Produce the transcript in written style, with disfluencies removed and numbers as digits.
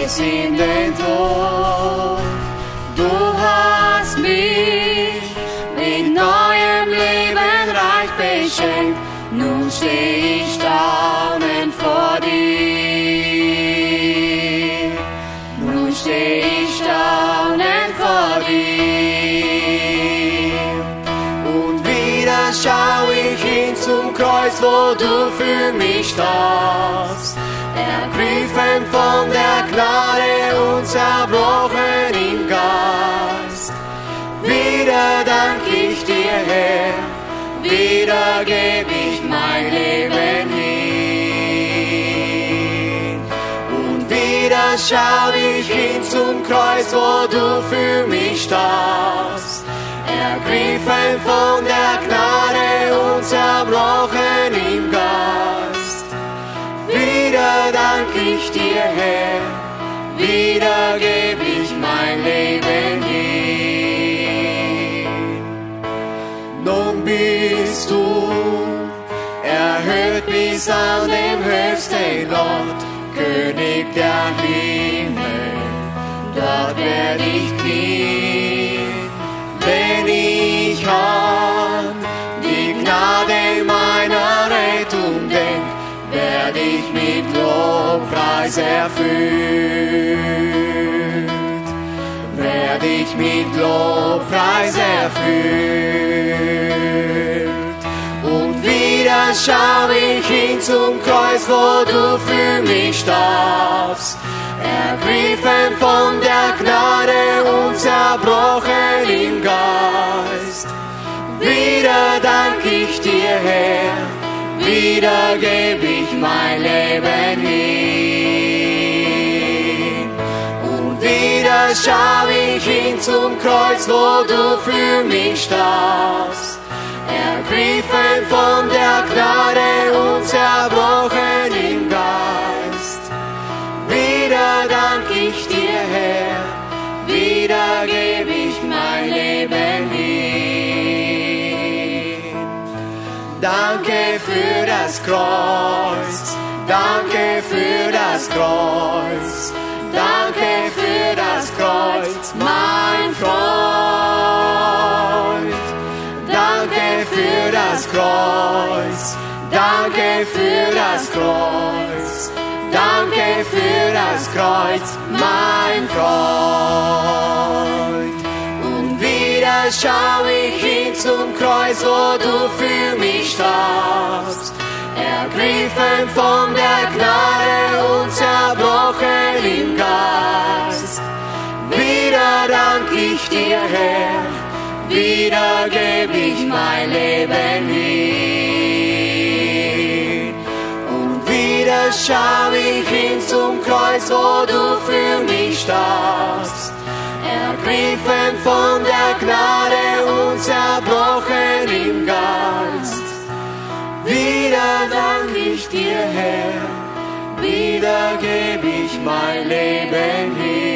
bis in den Tod. Du hast mich mit neuem Leben reich beschenkt, nun steh ich staunend vor dir. Nun steh ich staunend vor dir. Und wieder schau ich hin zum Kreuz, wo du für mich stehst. Ergriffen von der Gnade und zerbrochen im Geist. Wieder dank ich dir, Herr, wieder geb ich mein Leben hin. Und wieder schau ich hin zum Kreuz, wo du für mich stehst. Ergriffen von der Gnade und zerbrochen im Geist. Wieder dank ich dir, Herr, wieder geb ich mein Leben hin. Nun bist du erhöht bis an den höchsten Ort, König der Himmel, dort werd ich knien, wenn ich an die Gnade meiner Rettung denk, werd ich mit Lobpreis erfüllt, werd ich mit Lobpreis erfüllt. Und wieder schau ich hin zum Kreuz, wo du für mich stehst, ergriffen von der Gnade und zerbrochen im Geist. Wieder dank ich dir, Herr, wieder geb ich mein Leben hin. Und wieder schau ich hin zum Kreuz, wo du für mich stehst, ergriffen von der Gnade und zerbrochen im Geist. Wieder dank ich dir, Herr, wieder geb ich mein Leben hin. Danke für das Kreuz, danke für das Kreuz, danke für das Kreuz, mein Freund. Danke für das Kreuz, danke für das Kreuz, danke für das Kreuz, mein Freund. Und wieder schau ich hin zum Kreuz, wo du für mich stehst, ergriffen von der Gnade und zerbrochen im Geist. Wieder dank ich dir, Herr, wieder geb ich mein Leben hin. Und wieder schau ich hin zum Kreuz, wo du für mich stehst, ergriffen von der Gnade und zerbrochen im Geist. Wieder dank ich dir, Herr, wieder geb ich mein Leben hin.